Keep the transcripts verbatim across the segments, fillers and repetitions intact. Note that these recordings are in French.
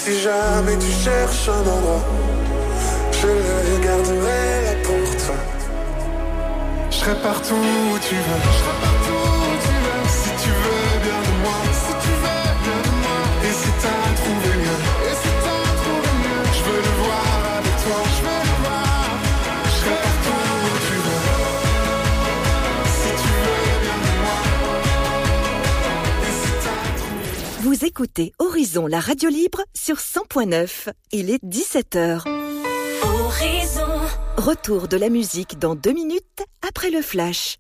si jamais tu cherches un endroit, je le garderai là pour toi. Je serai partout où tu veux, je serai partout où tu veux. Si tu veux bien de moi, si tu veux bien de moi. Et si t'as trouvé mieux, et si t'as trouvé mieux, je veux le voir avec toi, je veux le voir. Je serai partout où tu veux. Si tu veux bien de moi. Et si t'as trouvé mieux. Vous écoutez Horizon, la radio libre sur cent point neuf. Il est dix-sept heures. Horizon. Retour de la musique dans deux minutes après le flash.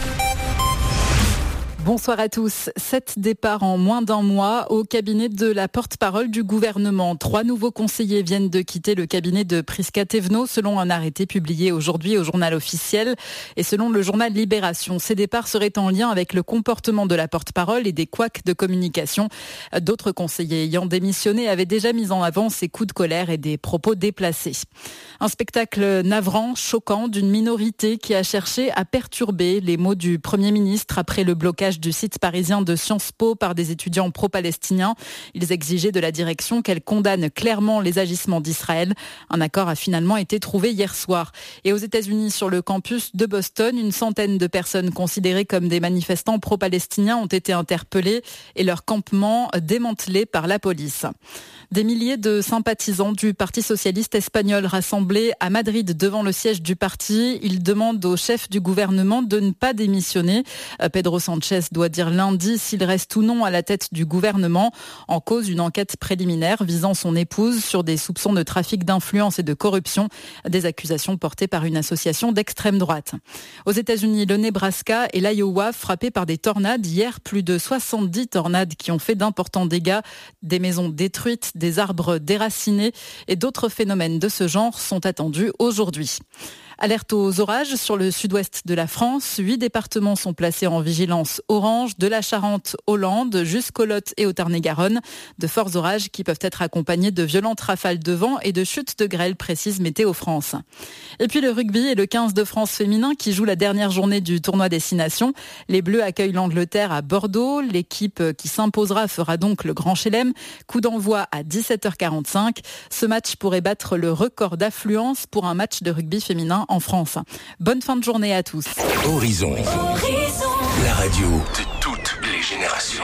Bonsoir à tous. Sept départs en moins d'un mois au cabinet de la porte-parole du gouvernement. Trois nouveaux conseillers viennent de quitter le cabinet de Prisca Thévenot selon un arrêté publié aujourd'hui au journal officiel. Et selon le journal Libération, ces départs seraient en lien avec le comportement de la porte-parole et des couacs de communication. D'autres conseillers ayant démissionné avaient déjà mis en avant ces coups de colère et des propos déplacés. Un spectacle navrant, choquant d'une minorité qui a cherché à perturber les mots du Premier ministre après le blocage du site parisien de Sciences Po par des étudiants pro-palestiniens. Ils exigeaient de la direction qu'elle condamne clairement les agissements d'Israël. Un accord a finalement été trouvé hier soir. Et aux États-Unis, sur le campus de Boston, une centaine de personnes considérées comme des manifestants pro-palestiniens ont été interpellées et leur campement démantelé par la police. Des milliers de sympathisants du Parti socialiste espagnol rassemblés à Madrid devant le siège du parti. Ils demandent au chef du gouvernement de ne pas démissionner. Pedro Sánchez doit dire lundi s'il reste ou non à la tête du gouvernement. En cause, une enquête préliminaire visant son épouse sur des soupçons de trafic d'influence et de corruption. Des accusations portées par une association d'extrême droite. Aux États-Unis, le Nebraska et l'Iowa frappés par des tornades. Hier, plus de soixante-dix tornades qui ont fait d'importants dégâts. Des maisons détruites, des arbres déracinés et d'autres phénomènes de ce genre sont attendus aujourd'hui. Alerte aux orages sur le sud-ouest de la France. Huit départements sont placés en vigilance orange, de la Charente au Landes jusqu'au Lot et au Tarn-et-Garonne. De forts orages qui peuvent être accompagnés de violentes rafales de vent et de chutes de grêle, précise Météo France. Et puis le rugby et le quinze de France féminin qui joue la dernière journée du tournoi Destination. Les Bleus accueillent l'Angleterre à Bordeaux. L'équipe qui s'imposera fera donc le Grand Chelem. Coup d'envoi à dix-sept heures quarante-cinq. Ce match pourrait battre le record d'affluence pour un match de rugby féminin en France. Bonne fin de journée à tous. Horizon. Horizon. La radio de toutes les générations.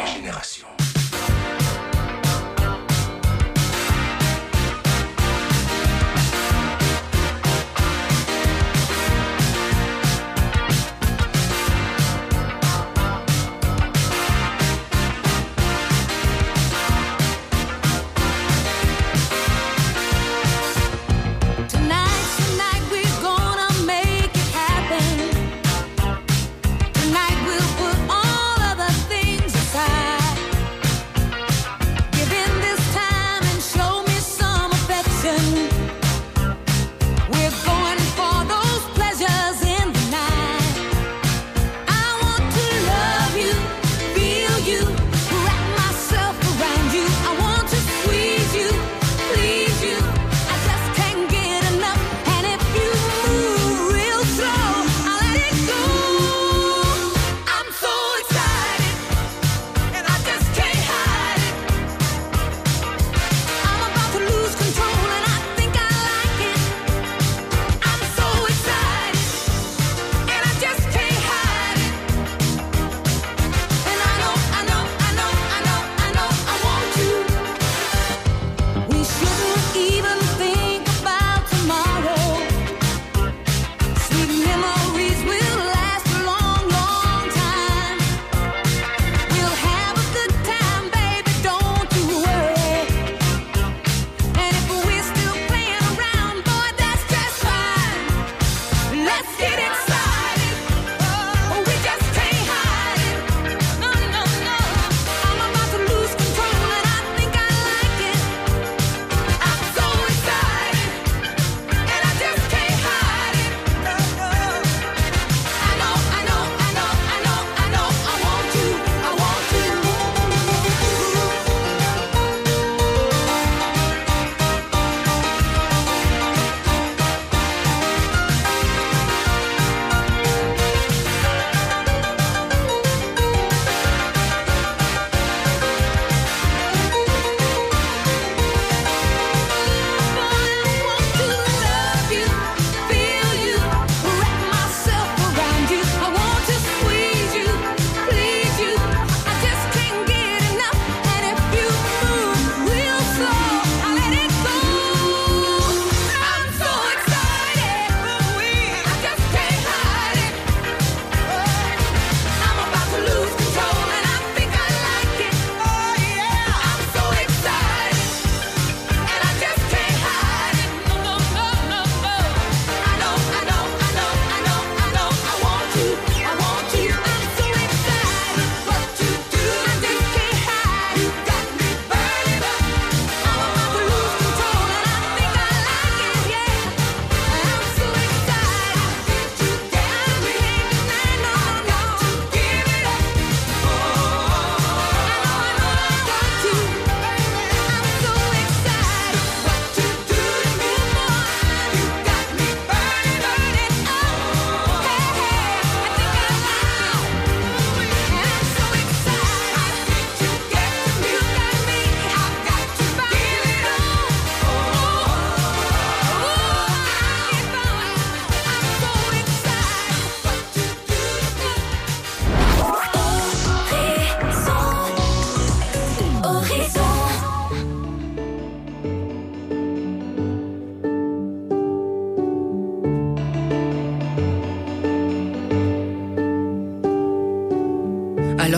Tonight we'll put all other things aside.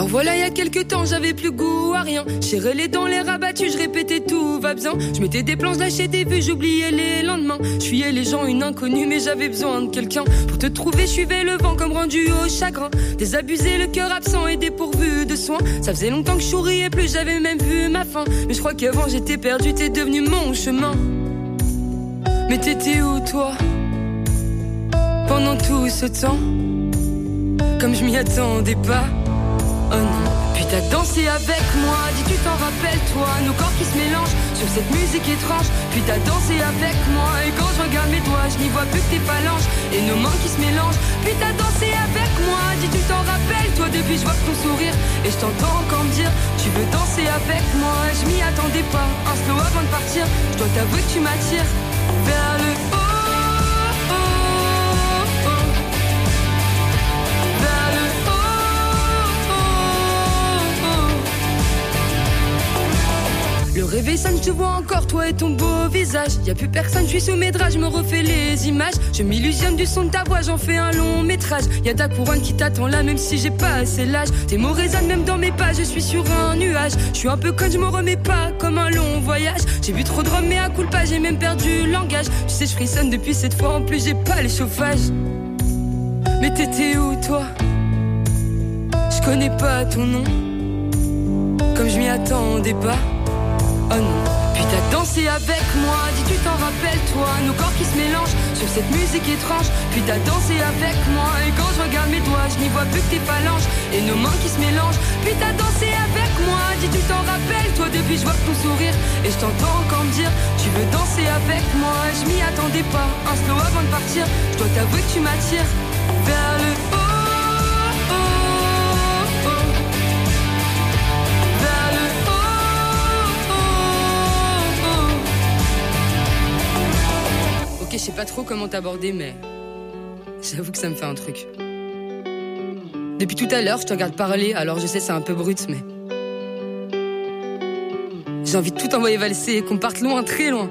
voilà, il y a quelques temps, j'avais plus goût à rien. Serrais les dents, les rabattus, je répétais tout va bien. Je mettais des plans, je lâchais des vues, j'oubliais les lendemains. Je fuyais les gens, une inconnue, mais j'avais besoin de quelqu'un. Pour te trouver, je suivais le vent comme rendu au chagrin. Désabusé, le cœur absent et dépourvu de soins. Ça faisait longtemps que je souriais plus, j'avais même vu ma fin. Mais je crois qu'avant j'étais perdu, t'es devenu mon chemin. Mais t'étais où toi pendant tout ce temps? Comme je m'y attendais pas. Oh non. Puis t'as dansé avec moi, dis tu t'en rappelles toi. Nos corps qui se mélangent sur cette musique étrange. Puis t'as dansé avec moi. Et quand je regarde mes doigts, je n'y vois plus que tes phalanges et nos mains qui se mélangent. Puis t'as dansé avec moi, dis tu t'en rappelles toi. Depuis je vois ton sourire et je t'entends encore me dire tu veux danser avec moi. Je m'y attendais pas, un slow avant de partir. Je dois t'avouer que tu m'attires vers le haut. Le réveil sonne, je te vois encore, toi et ton beau visage. Y'a plus personne, je suis sous mes draps, je me refais les images. Je m'illusionne du son de ta voix, j'en fais un long métrage. Y'a ta couronne qui t'attend là, même si j'ai pas assez l'âge. Tes mots résonnent même dans mes pas, je suis sur un nuage. Je suis un peu conne, je me remets pas, comme un long voyage. J'ai bu trop de rhum, mais à coup pas, j'ai même perdu le langage. Tu sais, je frissonne depuis cette fois, en plus j'ai pas les chauffages. Mais t'étais où toi? Je connais pas ton nom, comme je m'y attendais pas. Oh non. Puis t'as dansé avec moi, dis tu t'en rappelles toi. Nos corps qui se mélangent sur cette musique étrange. Puis t'as dansé avec moi. Et quand je regarde mes doigts, je n'y vois plus que tes phalanges et nos mains qui se mélangent. Puis t'as dansé avec moi, dis tu t'en rappelles toi. Depuis je vois ton sourire et je t'entends encore me dire tu veux danser avec moi. Je m'y attendais pas, un slow avant de partir. Je dois t'avouer que tu m'attires vers le haut. Ok, je sais pas trop comment t'aborder, mais j'avoue que ça me fait un truc. Depuis tout à l'heure, je te regarde parler, alors je sais c'est un peu brut, mais j'ai envie de tout envoyer valser et qu'on parte loin, très loin.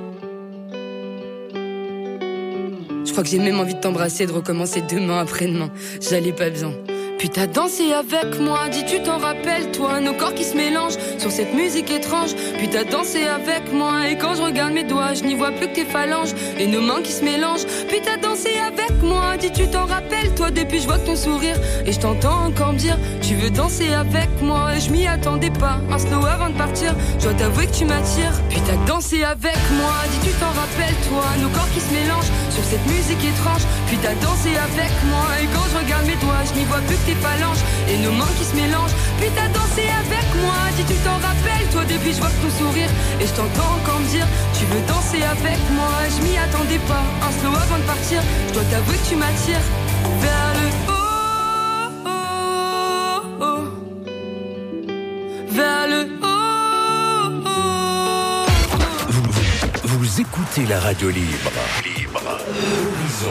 Je crois que j'ai même envie de t'embrasser et de recommencer demain après-demain. J'allais pas bien. Puis t'as dansé avec moi, dis tu t'en rappelles toi. Nos corps qui se mélangent sur cette musique étrange. Puis t'as dansé avec moi. Et quand je regarde mes doigts, je n'y vois plus que tes phalanges et nos mains qui se mélangent. Puis t'as dansé avec moi, dis tu t'en rappelles toi. Depuis je vois ton sourire et je t'entends encore me dire tu veux danser avec moi. Et je m'y attendais pas, un slow avant de partir. Je dois t'avouer que tu m'attires. Puis t'as dansé avec moi, dis tu t'en rappelles toi. Nos corps qui se mélangent sur cette musique étrange. Puis t'as dansé avec moi. Et quand je regarde mes doigts, je n'y vois plus que tes phalanges et nos mains qui se mélangent. Puis t'as dansé avec moi, dis tu t'en rappelles toi. Depuis je vois ton sourire et je t'entends encore me dire tu veux danser avec moi. Je m'y attendais pas, un slow avant de partir. Je dois t'avouer que tu m'attires vers le haut, oh, oh, vers le haut, oh, oh. Vous, vous, vous écoutez la radio libre. Libre. Horizon.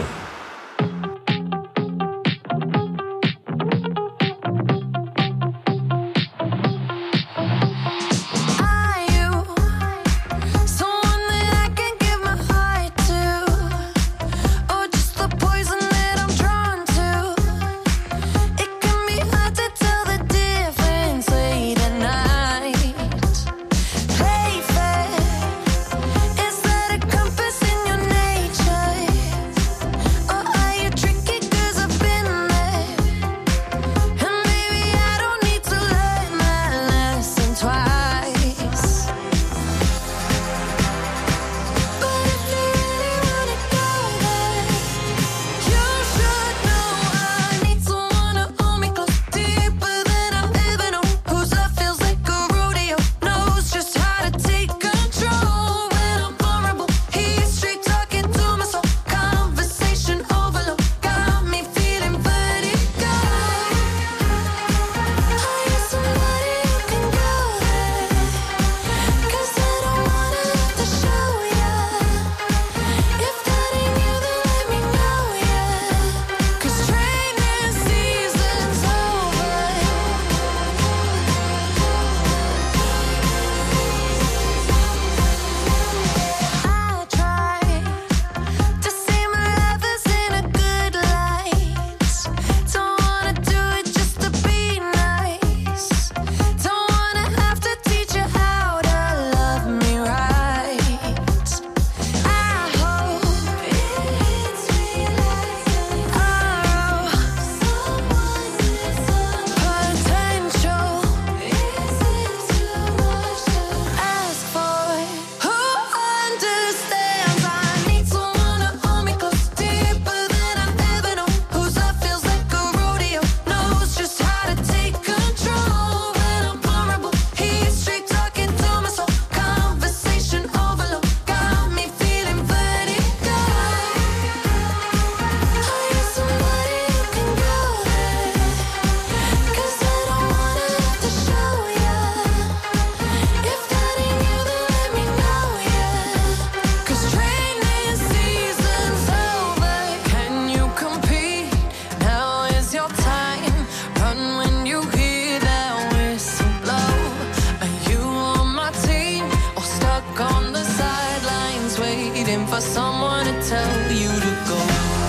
waiting for someone to tell you to go.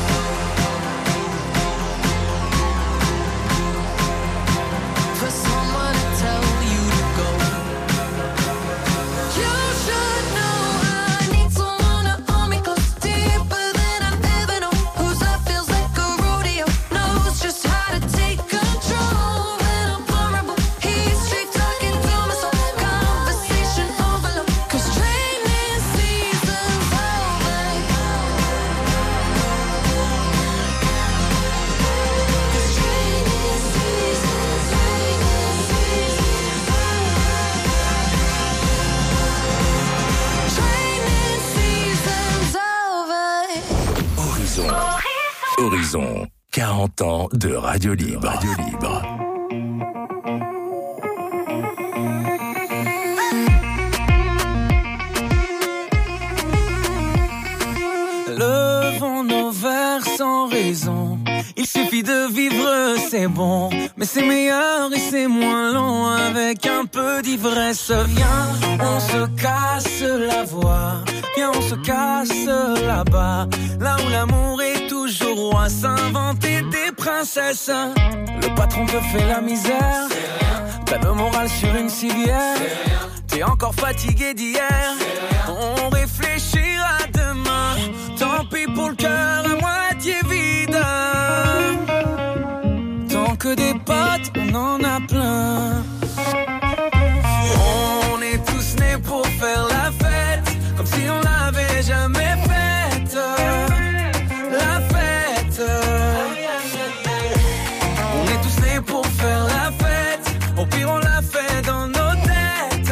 For someone to tell you to go. You should know I need someone to hold me close, deeper than I've ever known. Whose love feels like a rodeo, knows just how to take control. When I'm vulnerable, he's straight talking to my soul. Conversation overload, 'cause training season's over. 'Cause training season's, training season's, training season's over. Horizon. Horizon. quarante ans de radio libre. Radio libre. Levons nos verres sans raison. Il suffit de vivre, c'est bon. Mais c'est meilleur et c'est moins long avec un peu d'ivresse. Viens, on se casse la voix. Viens, on se casse là-bas. Là où l'amour est toujours roi. S'inventer des princesses. Le patron te fait la misère. T'as le moral sur une civière. T'es encore fatigué d'hier. On réfléchira demain. Tant pis pour le cœur à moitié vide. Tant que des potes, on en a plein. On est tous nés pour faire la fête, comme si on l'avait jamais faite. La fête. On est tous nés pour faire la fête. Au pire on l'a fait dans nos têtes,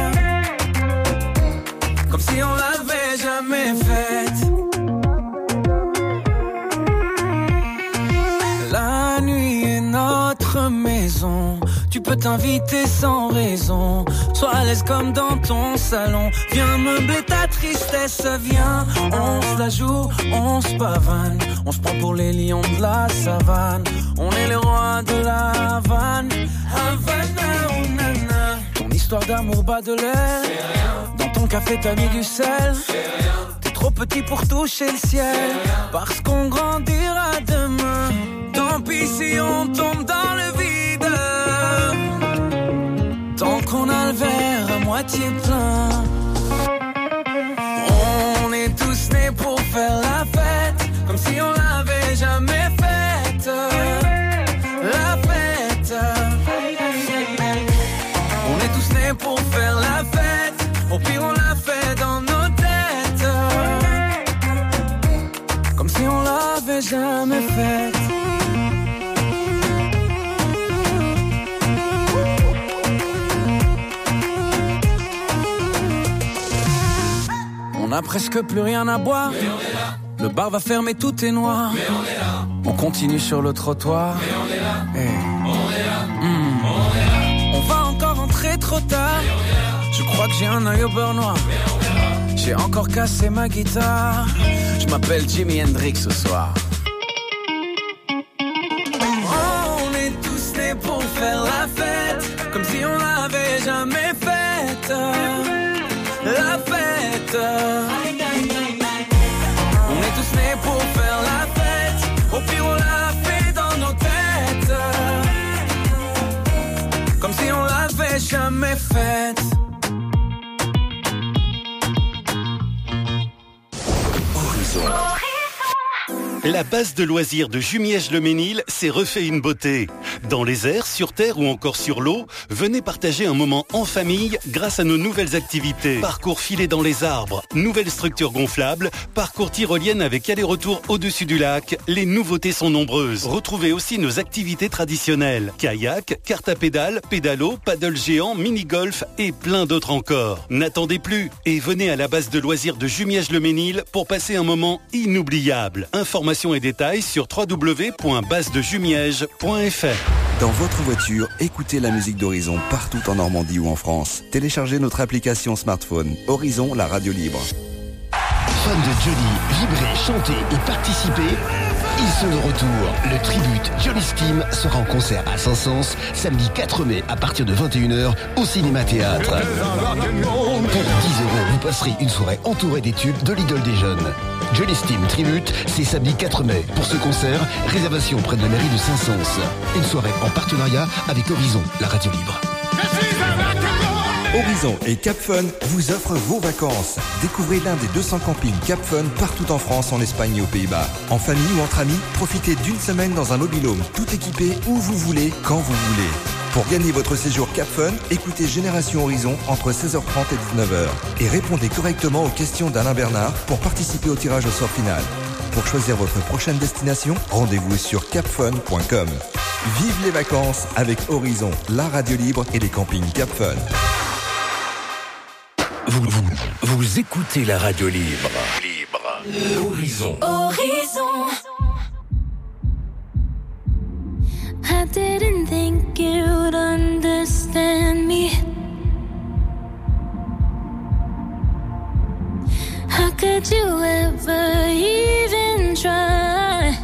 comme si on l'avait jamais faite. La nuit est notre maison. Tu peux t'inviter sans raison. Sois à l'aise comme dans ton salon. Viens meubler ta tristesse. Viens, on se la joue, on se pavane. On se prend pour les lions de la savane. On est les rois de la Havane. Havana, oh nana. Ton histoire d'amour bat de l'air. Dans ton café t'as mis du sel. T'es trop petit pour toucher le ciel. Parce qu'on grandira demain. Tant pis si on tombe dans le vide. Tant qu'on a le verre à moitié plein. On est tous nés pour faire la fête, comme si on l'avait jamais faite. La fête. On est tous nés pour faire la fête. Au pire on l'a fait dans nos têtes, comme si on l'avait jamais faite. On a presque plus rien à boire. Le bar va fermer, tout est noir. Mais on est là. On continue sur le trottoir. Mais on est là. Hey. On est là. Mmh. On est là. On va encore rentrer trop tard. Mais on est là. Je crois que j'ai un œil au beurre noir. Mais on est là. J'ai encore cassé ma guitare. Je m'appelle Jimi Hendrix ce soir. Oh, on est tous nés pour faire la fête, comme si on l'avait jamais faite. La fête. On est tous nés pour faire la fête. Au pire on l'a fait dans nos têtes, comme si on l'avait jamais faite. Horizon. La base de loisirs de Jumièges-le-Mesnil s'est refait une beauté. Dans les airs, sur terre ou encore sur l'eau, venez partager un moment en famille grâce à nos nouvelles activités. Parcours filé dans les arbres, nouvelles structures gonflables, parcours tyrolienne avec aller-retour au-dessus du lac. Les nouveautés sont nombreuses. Retrouvez aussi nos activités traditionnelles. Kayak, carte à pédales, pédalo, paddle géant, mini-golf et plein d'autres encore. N'attendez plus et venez à la base de loisirs de Jumièges-le-Mesnil pour passer un moment inoubliable. Informations et détails sur w w w point base de jumièges point f r. Dans votre voiture, écoutez la musique d'Horizon partout en Normandie ou en France. Téléchargez notre application smartphone. Horizon, la radio libre. fans de Johnny vibrer, chanter et participer, ils sont de retour. Le Tribute Johnny Steam sera en concert à Saint-Saëns samedi quatre mai à partir de vingt et une heures au Cinéma Théâtre. Pour dix euros, vous passerez une soirée entourée des tubes de l'idole des jeunes. Johnny Steam Tribute, c'est samedi quatre mai. Pour ce concert, réservation près de la mairie de Saint-Saëns. Une soirée en partenariat avec Horizon, la radio libre. Horizon et Cap Fun vous offrent vos vacances. Découvrez l'un des deux cents campings Cap Fun partout en France, en Espagne et aux Pays-Bas. En famille ou entre amis, profitez d'une semaine dans un mobil-home tout équipé où vous voulez, quand vous voulez. Pour gagner votre séjour Cap Fun, écoutez Génération Horizon entre seize heures trente et dix-neuf heures et répondez correctement aux questions d'Alain Bernard pour participer au tirage au sort final. Pour choisir votre prochaine destination, rendez-vous sur cap fun point com. Vive les vacances avec Horizon, la radio libre et les campings Cap Fun. Vous, vous, vous écoutez la radio libre. Libre. Horizon. Horizon. I didn't think you'd understand me. How could you ever even try?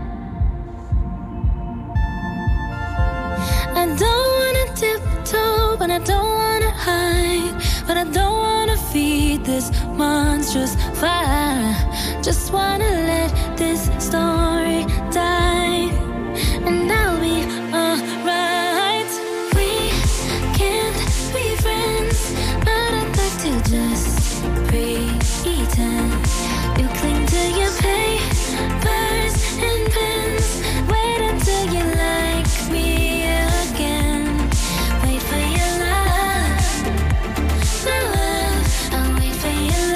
I don't wanna tiptoe, but I don't wanna hide. But I don't wanna feed this monstrous fire. Just wanna let this story die, and I'll be alright. We can't be friends, but I'd like to just pretend. You cling to your papers and pens. Wait until you like me again. Wait for your love, my love. I'll wait for your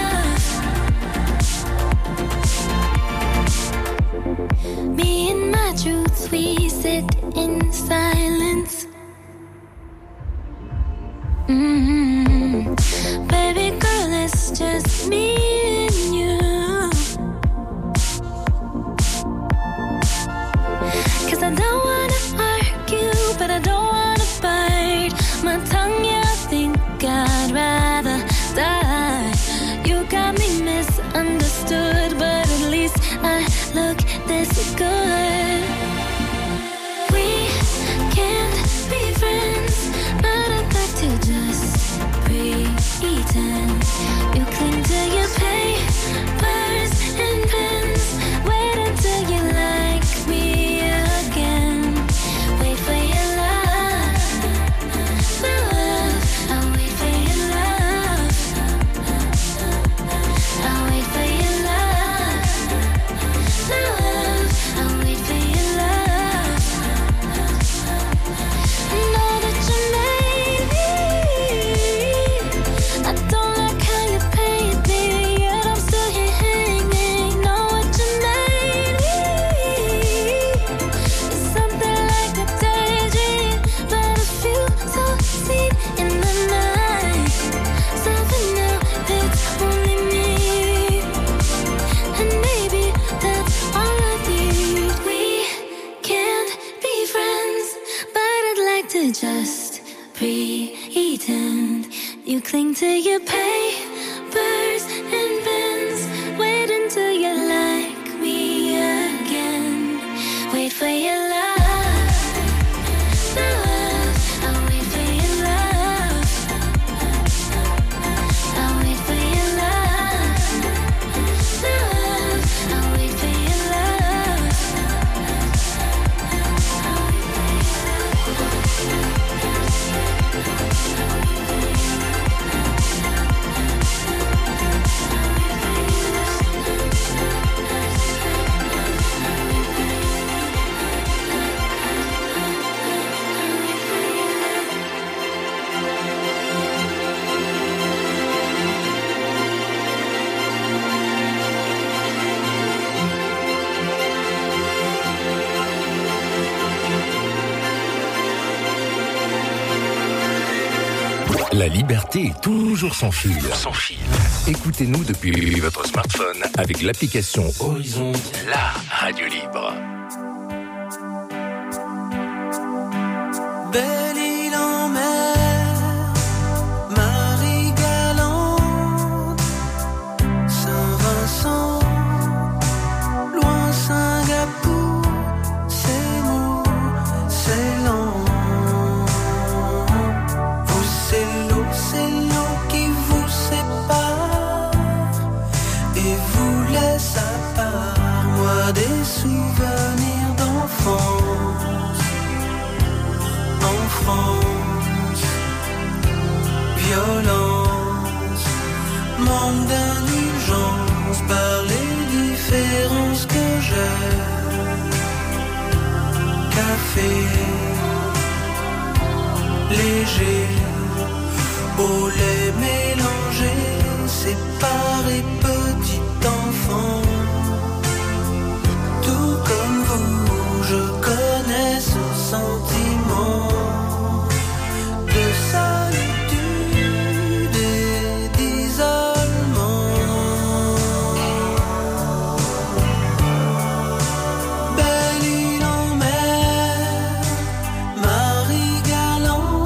love. Me and my truths, we sit in silence. Mm-hmm. Baby girl, it's just me and you. 'Cause I don't wanna argue, but I don't wanna bite my tongue. Yeah, I think I'd rather die. You got me misunderstood, but at least I look this good. We can't be friends, but I'd like to just pretend. You cling to your papers and pens. Wait until you like me again. Wait for your love, my love. I'll wait for your love. I'll wait for your love, my love. I'll wait for your love. Know that you made me. I don't like how you paid me, yet I'm still here hanging. Know what you made me. It's something like a daydream, but a few so seen in the night. So for now, it's only me, and maybe that's all I need. We can't be friends, but I'd like to just pretend. You cling to your papers and pens. Wait until you like me again. Wait for your love, my love. I'll wait for your love. I'll wait for your love, my love. I'll wait for your love. La liberté est toujours sans fil. Sans fil. Écoutez-nous depuis votre smartphone avec l'application Horizon, la radio libre. Belle île en mer, Marie galante, Saint des souvenirs d'enfance. En France, violence, manque d'indulgence par les différences que j'ai. Café léger, au lait mélangé, séparé, petit enfant. Tout comme vous, je connais ce sentiment de solitude et d'isolement. Belle île en mer, Marie-Galante,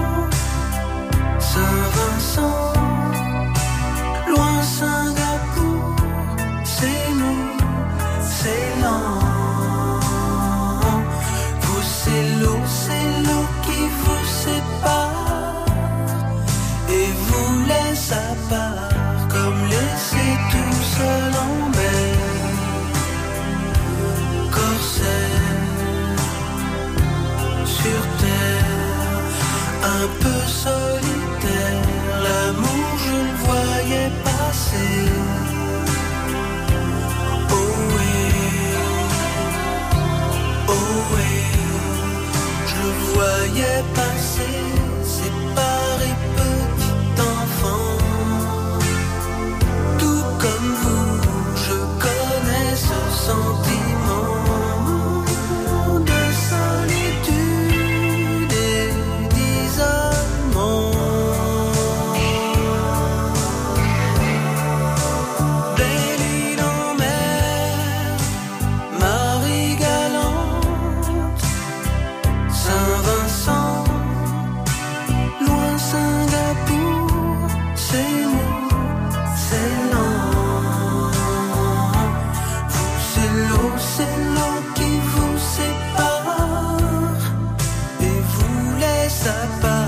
Saint-Vincent, loin Singapour, c'est nous, c'est lent. Vous, c'est l'eau, c'est l'eau qui vous sépare et vous laisse à part, comme laissé tout seul en mer. Corsaire, sur terre, un peu solitaire, l'amour je le voyais passer. Oh oui, oh oui, je le voyais passer, séparé, petit enfant. Tout comme vous, je connais ce sentiment de solitude et d'isolement. Belle île en mer, Marie-Galante, Saint-Vincent, loin Singapour, c'est nous, c'est lent. Vous, c'est l'eau, c'est l'eau qui vous sépare et vous laisse à part.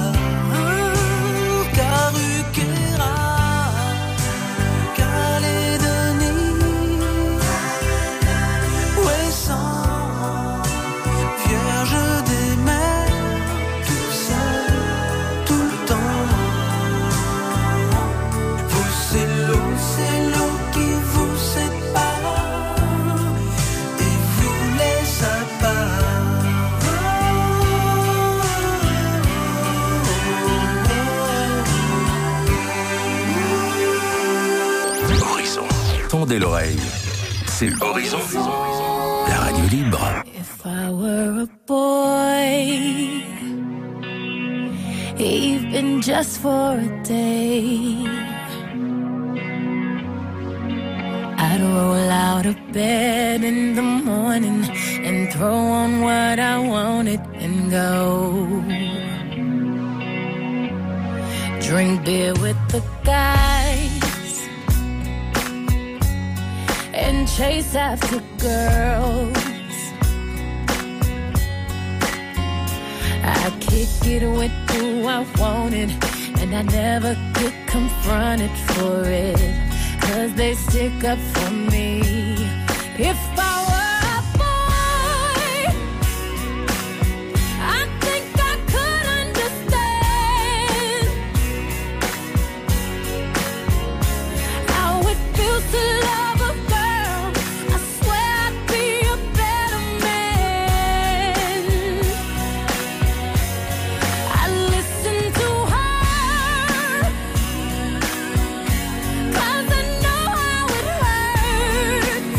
Caruquera, Calédonie, Ouessant, Vierge des mers, tout seul, tout le temps. Vous, c'est l'eau, c'est l'eau qui vous sépare et vous laisse à part. Horizon. Tendez l'oreille. C'est Horizon. La radio libre. If I were a boy, even just for a day, I'd roll out of bed in the morning and throw on what I wanted and go. Drink beer with the guys and chase after girls. I kick it with who I wanted, and I never get confronted for it, 'cause they stick up for me. If I were a boy, I think I could understand how it feels to love a girl. I swear I'd be a better man. I listen to her, 'cause I know how it hurts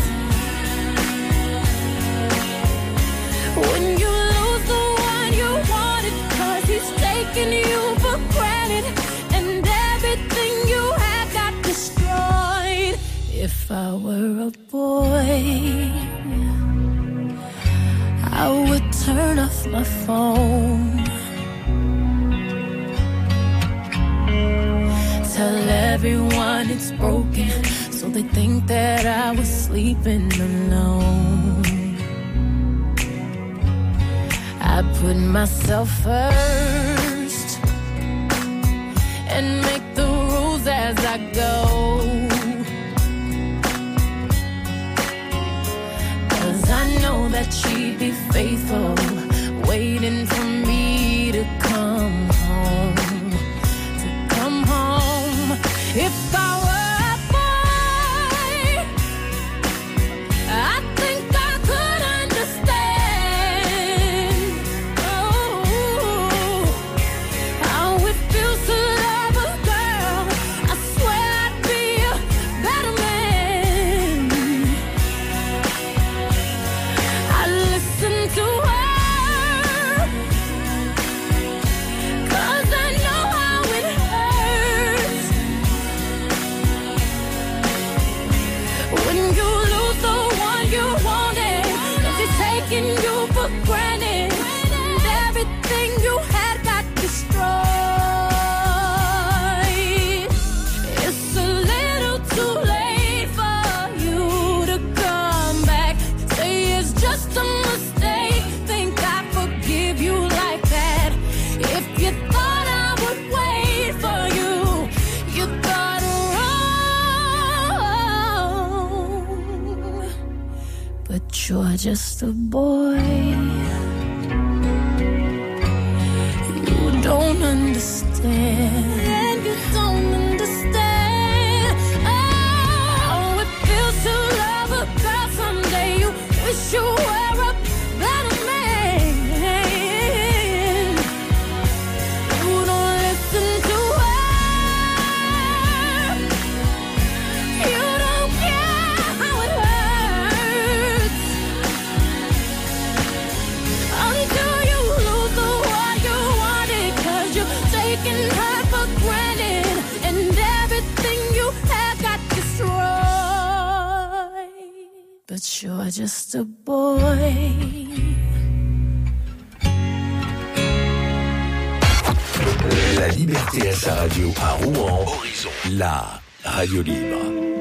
when you lose the one you wanted, 'cause he's taking you for granted and everything you had got destroyed. If I were a boy, I would turn off my phone, tell everyone it's broken, so they think that I was sleeping alone. I put myself first and make the rules as I go, 'cause But you're just a boy. You don't understand. And you don't understand. Oh, it feels to love a girl someday. You wish you were a better man. You don't listen to her. You don't care how it hurts until you lose the one you wanted. 'Cause you're taking her for granted, and everything you have got destroyed. But you're just a boy. La liberté à sa radio à Rouen. Horizon. La radio libre.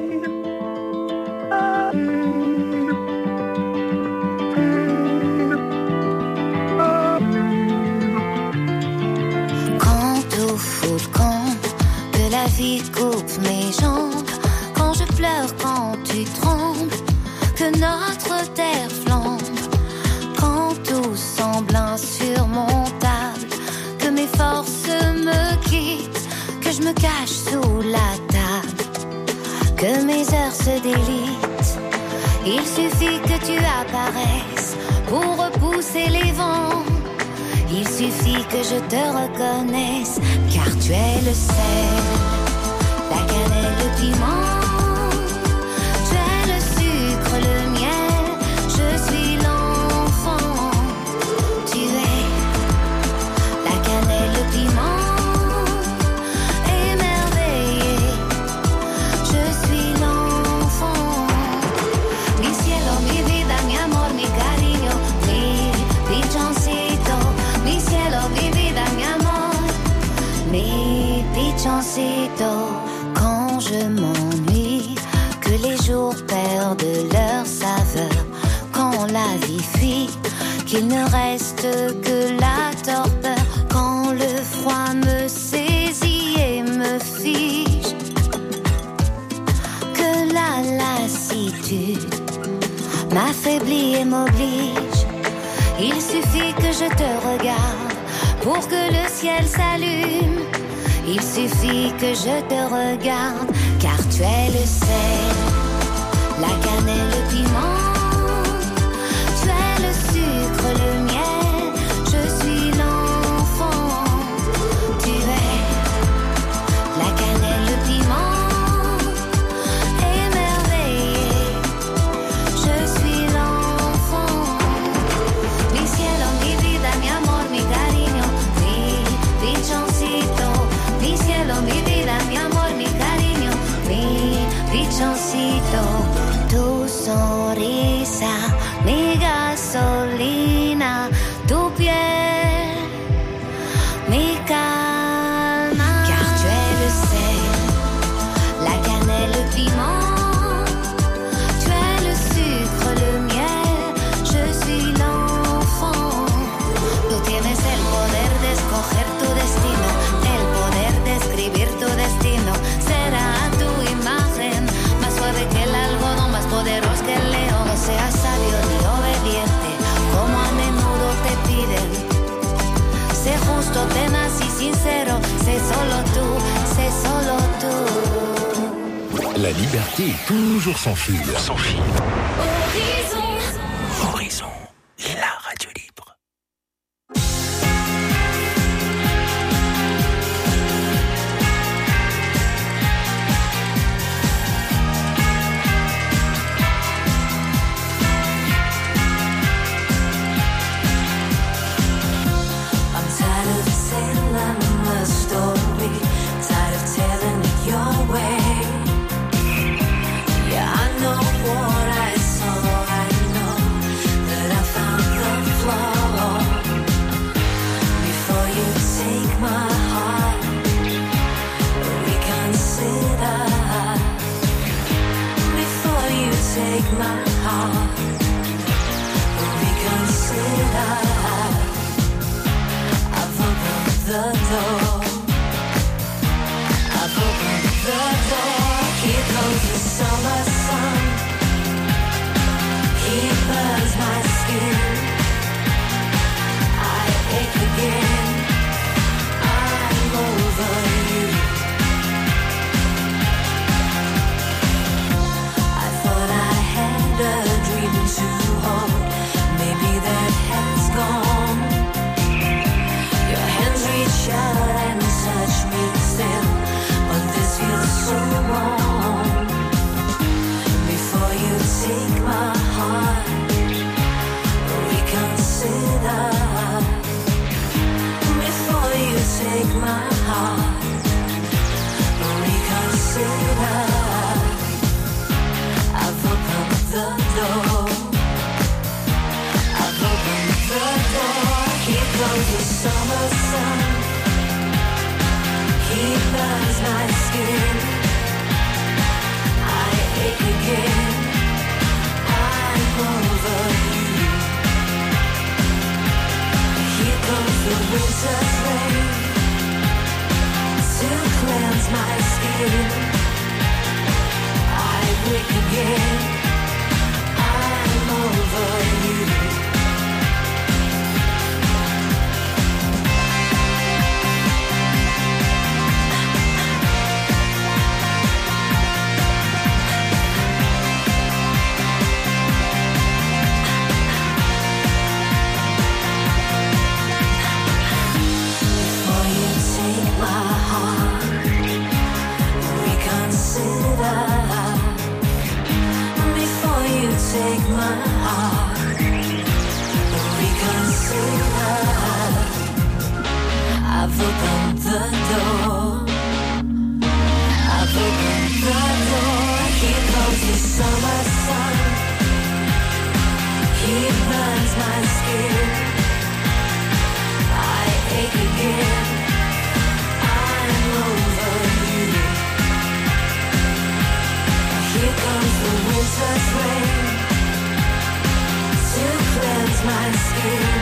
Quand au fond le camp que la vie coupe mes jambes, quand je pleure, quand tu trembles, que notre terre flambe, quand tout semble insurmontable, que mes forces me quittent, que je me cache sous la table, que mes heures se délitent. Il suffit que tu apparaisses pour repousser les vents. Il suffit que je te reconnaisse, car tu es le sel, la cannelle, le piment. Tu es le sucre, le miel, je suis l'enfant. Tu es la cannelle, le piment, émerveillé. Je suis l'enfant. Mi cielo, mi vida, mi amor, mi cariño, mi pichoncito. Mi cielo, mi vida, mi amor, mi pichoncito. Quand je m'ennuie, que les jours perdent leur saveur, quand la vie fuit, qu'il ne reste que la torpeur, quand le froid me saisit et me fige, que la lassitude m'affaiblit et m'oblige. Il suffit que je te regarde pour que le ciel s'allume. Il suffit que je te regarde, car tu es le sel, la cannelle, le piment. Tu es le sucre, le miel, je suis l'enfant. Tu es la cannelle, le piment, émerveillé. Je suis l'enfant. Mi cielo, mi vida, mi amor, mi cariño, mi pichoncito. Mi cielo, mi vida, mi amor, mi cariño, mi pichoncito. Tu sonrisa, mi gasolina, tu piel, mi calma. Car tu es le sel, la cannelle, le piment. Tu es le sucre, le miel, je suis l'enfant. Tú tienes el poder de escoger tu destino, el poder de escribir tu destino. Será tu imagen, más suave que el algodón, más poderoso que el león. No seas sabio ni obediente, como a menudo te piden. Sé justo, tenaz y sincero, sé solo tú, sé solo tú. La liberté est toujours sans fil. Sans fil. Horizon. Horizon. La radio libre. I'm tired of telling the story, tired of telling it your way. Yeah, I know what I saw, I know that I found the flaw. Before you take my heart, reconsider. Before you take my heart, reconsider. I've opened the door, I've opened the door. Here comes the summer sun, here burns my skin. I ache again. I'm over you. Here comes the winter's rain to cleanse my skin. I wake again. I'm over you. Take my heart, reconsider. I've opened the door. I've opened the door. Here comes the summer sun. He burns my skin. I ache again. I'm over you. Here comes the winter's rain to cleanse my skin.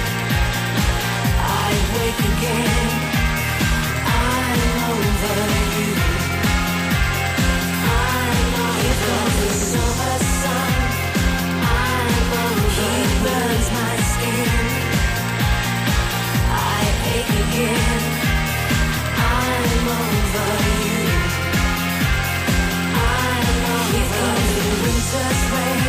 I wake again. I'm over you. I'm over. Here comes the summer sun. I'm over. He burns my skin. I ache again. I'm over you. I'm over. Here comes the winter's rain.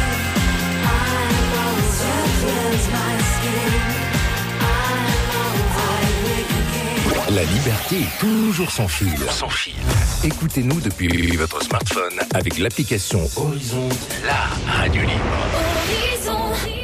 La liberté est toujours sans fil. Sans fil. Écoutez-nous depuis votre smartphone avec l'application Horizon, la radio libre. Horizon.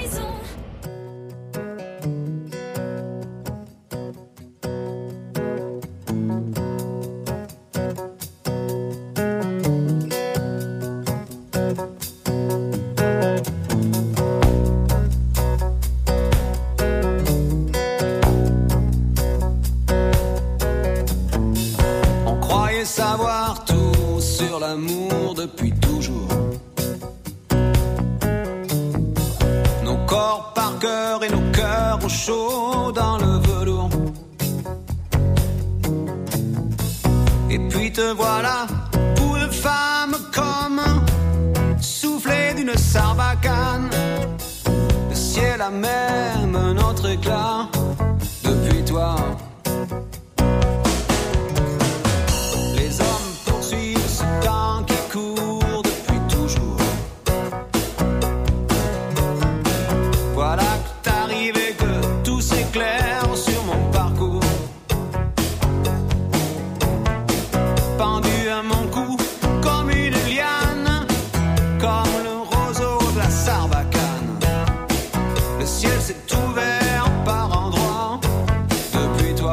Savoir tout sur l'amour depuis toujours. Nos corps par cœur et nos cœurs au chaud dans le velours. Et puis te voilà pour une femme comme soufflé d'une sarbacane. Le ciel a même un autre éclat depuis toi. Le ciel s'est ouvert par endroits depuis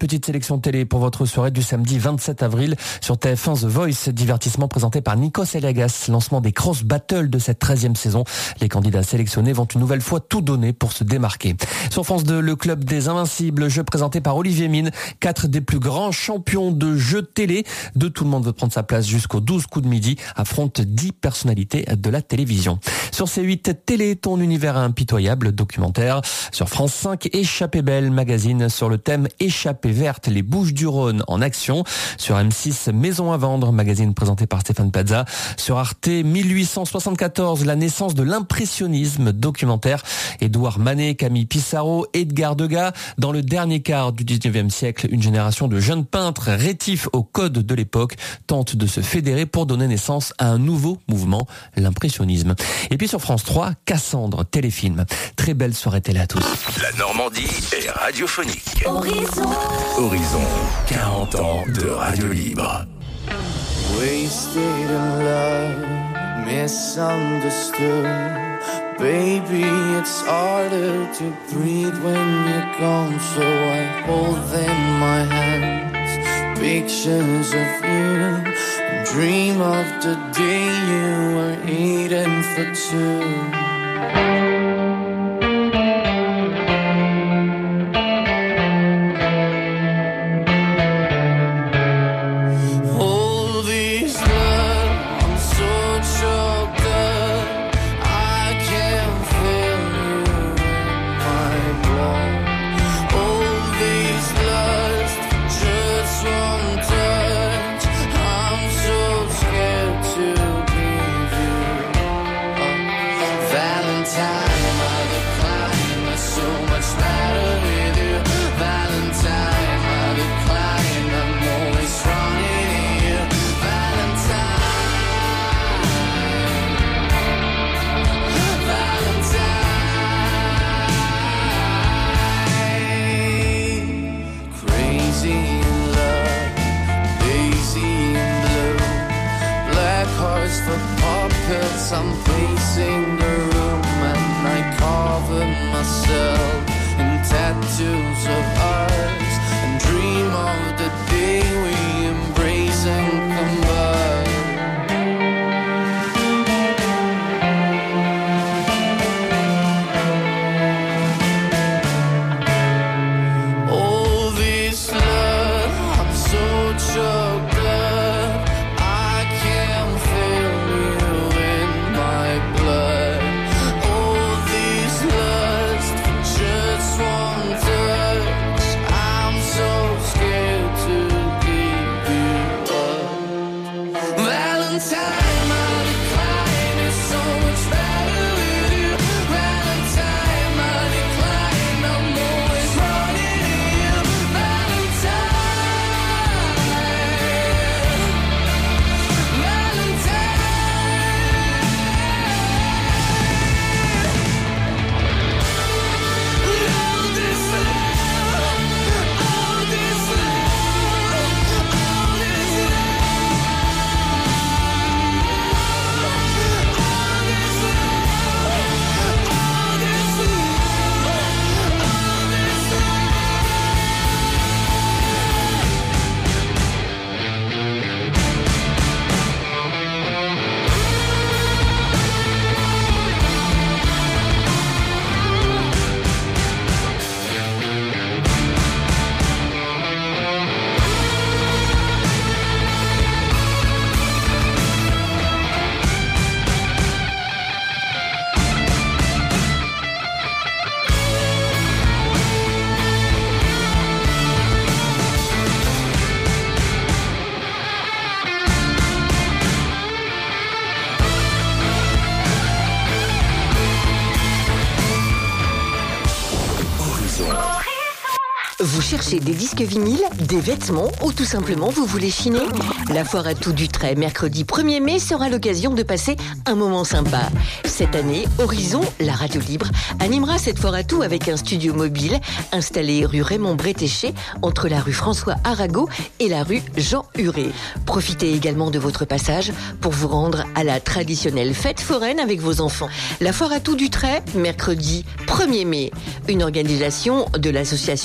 petite sélection télé pour votre soirée du samedi vingt-sept avril sur T F un The Voice, divertissement présenté par Nikos Aliagas. Lancement des Cross Battles de cette treizième saison. Les candidats sélectionnés vont une nouvelle fois tout donner pour se démarquer. Sur France deux, le club des Invincibles, jeu présenté par Olivier Mine. Quatre des plus grands champions de jeux télé. De Tout le monde veut prendre sa place jusqu'au douze coups de midi. Affronte dix personnalités de la télévision. Sur C huit, Télé, ton univers impitoyable, documentaire. Sur France cinq, Échappée belle, magazine sur le thème Échappée verte, les Bouches-du-Rhône en action. Sur M six, Maison à vendre, magazine présenté par Stéphane Plaza. Sur Arte, mille huit cent soixante-quatorze, la naissance de l'impressionnisme, documentaire. Édouard Manet, Camille Pissarro, Edgar Degas. Dans le dernier quart du dix-neuvième siècle, une génération de jeunes peintres rétifs au code de l'époque tente de se fédérer pour donner naissance à un nouveau mouvement, l'impressionnisme. Et puis sur France trois, Cassandre, téléfilm. Très belle soirée télé à tous. La Normandie est radiophonique. Horizon. Horizon, quarante ans de radio libre. Wasted in love, misunderstood. Baby, it's harder to breathe when you're gone. So I hold in my hands pictures of you and dream of the day you were eating for two. I'm pacing the room and I cover myself in tattoos of ours and dream of the day we embrace and combine. All this love, I'm so choked up, I can't feel you in my blood. All this lust for just one touch, I'm so scared to give you up. Valentine, my decline is so much better with you. Valentine, my decline, I'm always running to you. Valentine, Vous cherchez des disques vinyles, des vêtements ou tout simplement vous voulez chiner? La foire à tout du trait, mercredi premier mai, sera l'occasion de passer un moment sympa. Cette année, Horizon, la radio libre, animera cette foire à tout avec un studio mobile installé rue Raymond Bretéché, entre la rue François Arago et la rue Jean Huré. Profitez également de votre passage pour vous rendre à la traditionnelle fête foraine avec vos enfants. La foire à tout du trait, mercredi premier mai. Une organisation de l'association des jardins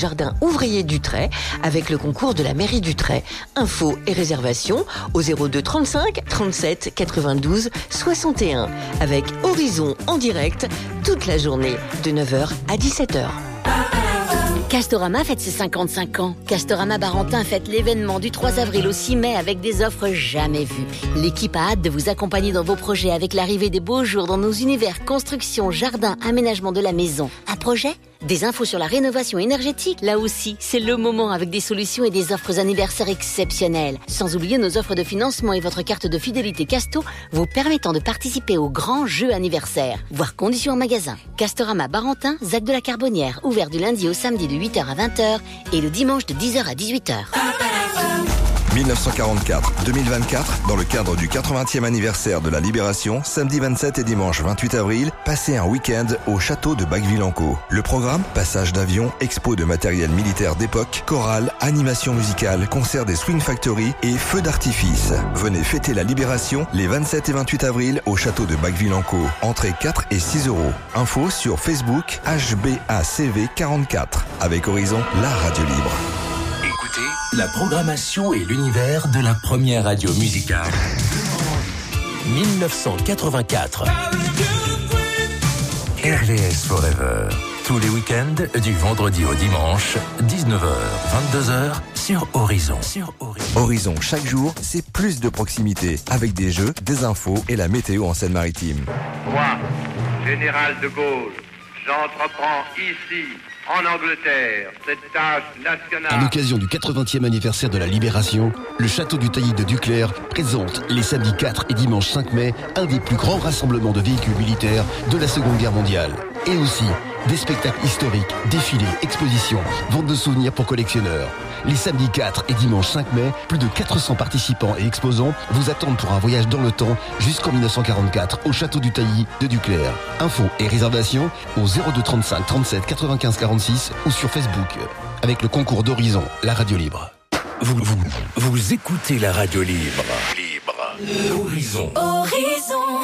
jardin ouvrier d'Utrecht avec le concours de la mairie d'Utrecht. Infos et réservations au zéro deux trente-cinq trente-sept quatre-vingt-douze soixante et un avec Horizon en direct toute la journée de neuf heures à dix-sept heures. Castorama fête ses cinquante-cinq ans. Castorama Barentin fête l'événement du trois avril au six mai avec des offres jamais vues. L'équipe a hâte de vous accompagner dans vos projets avec l'arrivée des beaux jours dans nos univers construction, jardin, aménagement de la maison. Un projet ? Des infos sur la rénovation énergétique ? Là aussi, c'est le moment avec des solutions et des offres anniversaires exceptionnelles. Sans oublier nos offres de financement et votre carte de fidélité Casto vous permettant de participer au grand jeu anniversaire. Voir conditions en magasin. Castorama Barentin, Zac de la Carbonnière, ouvert du lundi au samedi de huit heures à vingt heures et le dimanche de dix heures à dix-huit heures. dix-neuf cent quarante-quatre deux mille vingt-quatre, dans le cadre du quatre-vingtième anniversaire de la Libération, samedi vingt-sept et dimanche vingt-huit avril, passez un week-end au château de Bacqueville-en-Caux. Le programme, passage d'avion, expo de matériel militaire d'époque, chorale, animation musicale, concert des Swing Factory et feux d'artifice. Venez fêter la Libération les vingt-sept et vingt-huit avril au château de Bacqueville-en-Caux. Entrée quatre et six euros. Info sur Facebook H B A C V quarante-quatre. Avec Horizon, la radio libre. Écoutez la programmation et l'univers de la première radio musicale. dix-neuf cent quatre-vingt-quatre. R V S Forever. Tous les week-ends, du vendredi au dimanche, dix-neuf heures, vingt-deux heures, sur Horizon. Sur Horizon. Horizon, chaque jour, c'est plus de proximité. Avec des jeux, des infos et la météo en Seine-Maritime. Moi, général de Gaulle, j'entreprends ici, en Angleterre, cette tâche nationale. À l'occasion du quatre-vingtième anniversaire de la Libération, le château du Taillis de Duclair présente les samedis quatre et dimanche cinq mai un des plus grands rassemblements de véhicules militaires de la Seconde Guerre mondiale. Et aussi des spectacles historiques, défilés, expositions, vente de souvenirs pour collectionneurs. Les samedis quatre et dimanche cinq mai, plus de quatre cents participants et exposants vous attendent pour un voyage dans le temps jusqu'en dix-neuf cent quarante-quatre au château du Taillis de Duclair. Infos et réservations au zéro deux trente-cinq trente-sept quatre-vingt-quinze quarante-six ou sur Facebook avec le concours d'Horizon, la radio libre. Vous, vous, vous écoutez la radio libre. Libre. Horizon. Horizon.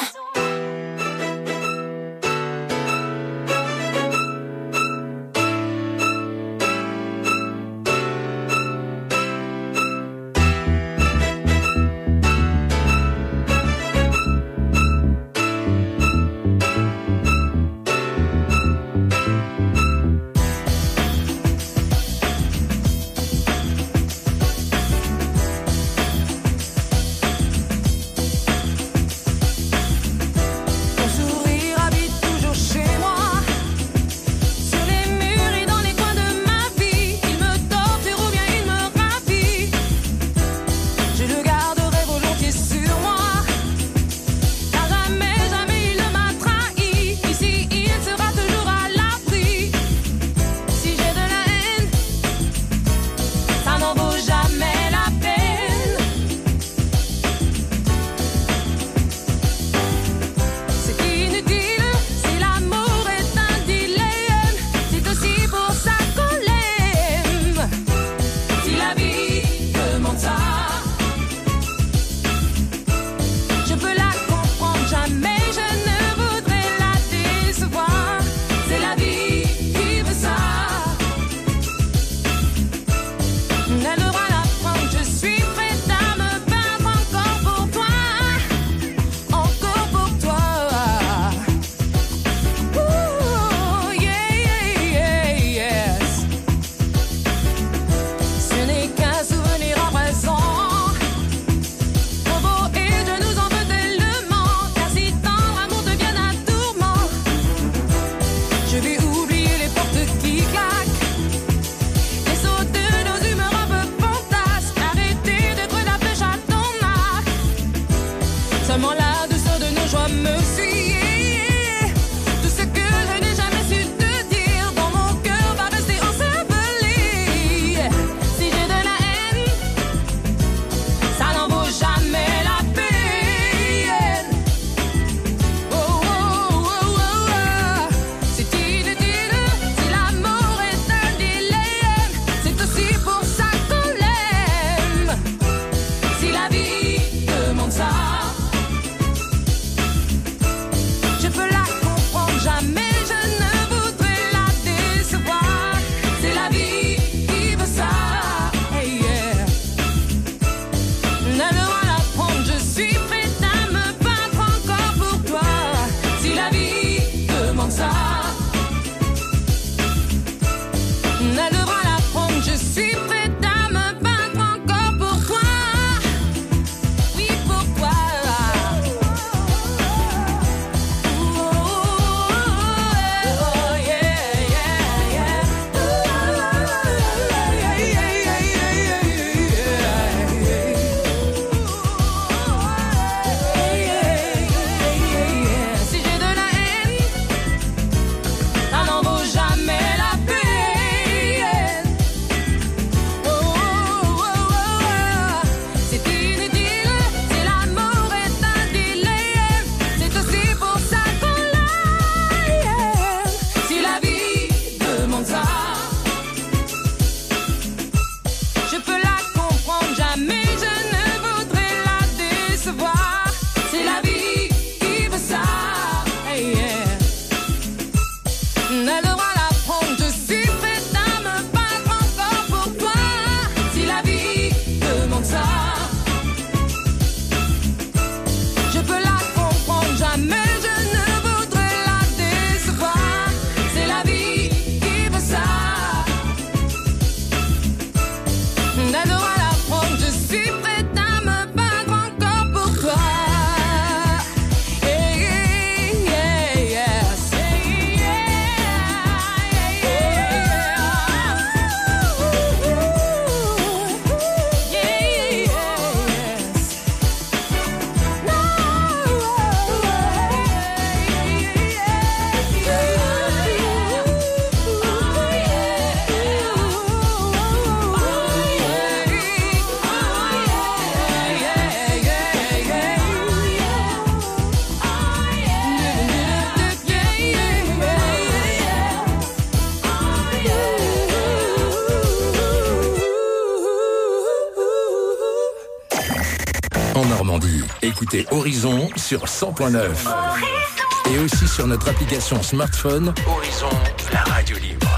Écoutez Horizon sur cent point neuf. Et aussi sur notre application smartphone Horizon, la radio libre.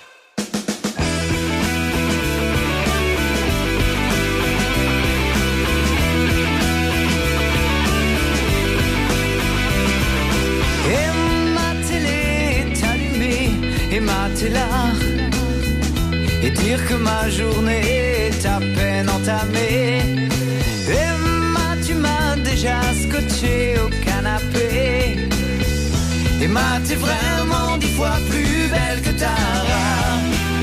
Et ma télé est allumée, et ma t'es là. Et dire que ma journée est à peine entamée. Emma, tu m'as déjà scotché au canapé. Emma, t'es vraiment dix fois plus belle que Tara.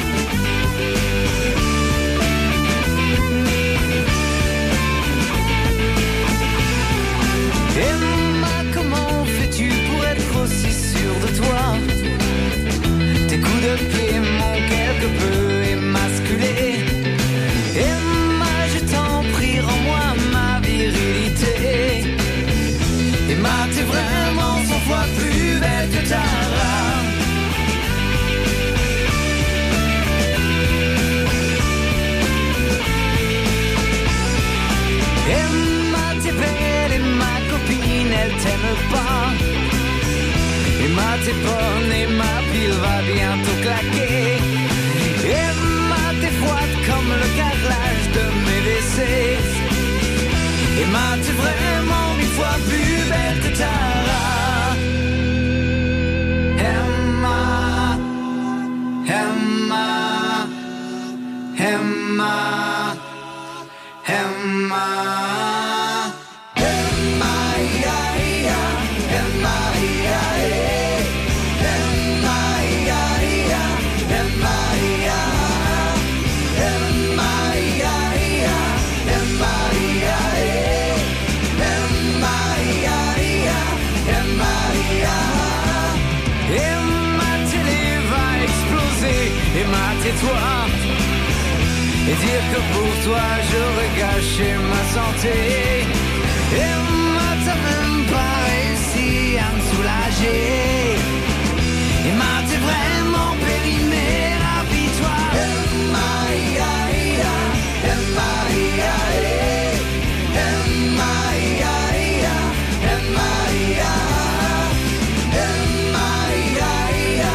Emma, comment fais-tu pour être aussi sûre de toi? Tes coups de pied m'ont quelque peu émasculé. Emma, je t'en prie, rends-moi ma virilité. Emma, t'es vraiment cent fois plus belle que Tara. Emma, t'es belle et ma copine, elle t'aime pas. Emma, t'es bonne et ma pile va bientôt claquer. Emma, t'es froide comme le carrelage de mes W C. Emma, t'es vraiment mille fois plus belle que Tara. Emma, Emma, Emma, Emma. Tais-toi et dire que pour toi j'aurais gâché ma santé. Emma, t'as même pas réussi à me soulager. Emma, t'es vraiment périmée, rapide-toi. Emma, ia, ia, Emma, ia, ia, Emma, ia, ia, Emma, ia, Emma, ia, ia.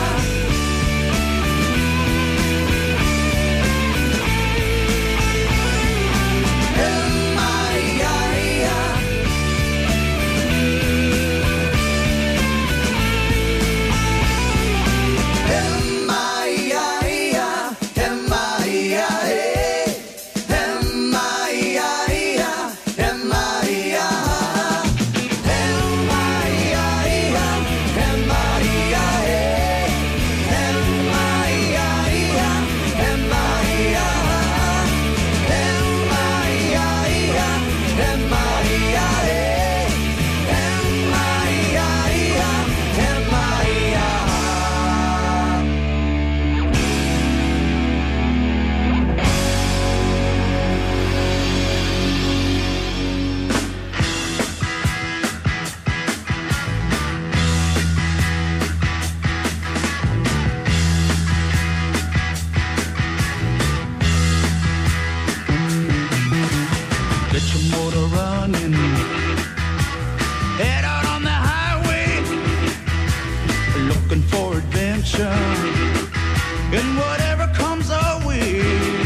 And whatever comes our way,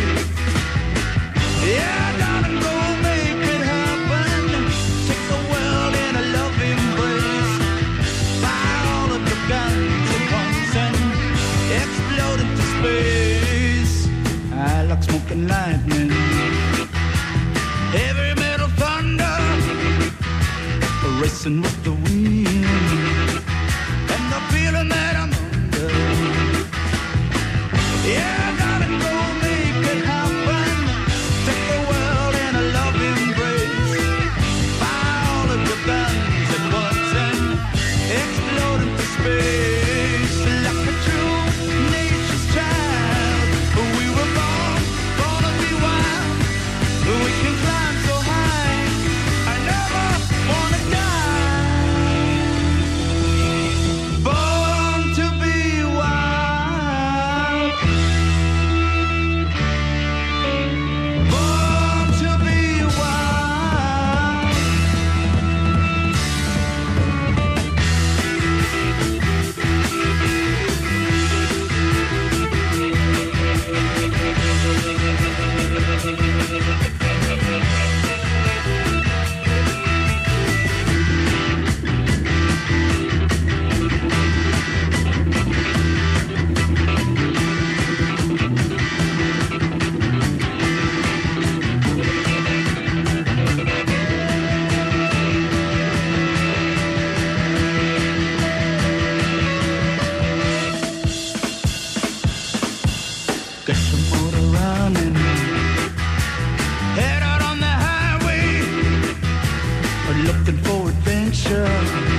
yeah, darling, go make it happen. Take the world in a loving embrace. Fire all of your guns at once and explode into space. I like smoking lightning, heavy metal thunder, racing with the wind, and the feeling that I'm under. Yeah. love.